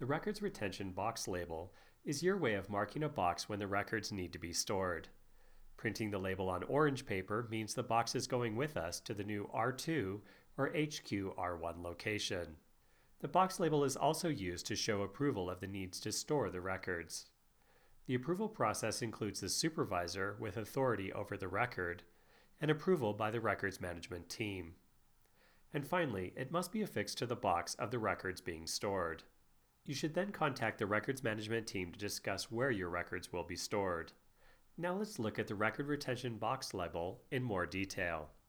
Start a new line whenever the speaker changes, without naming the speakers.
The records retention box label is your way of marking a box when the records need to be stored. Printing the label on orange paper means the box is going with us to the new R2 or HQ R1 location. The box label is also used to show approval of the needs to store the records. The approval process includes the supervisor with authority over the record and approval by the records management team. And finally, it must be affixed to the box of the records being stored. You should then contact the records management team to discuss where your records will be stored. Now let's look at the record retention box label in more detail.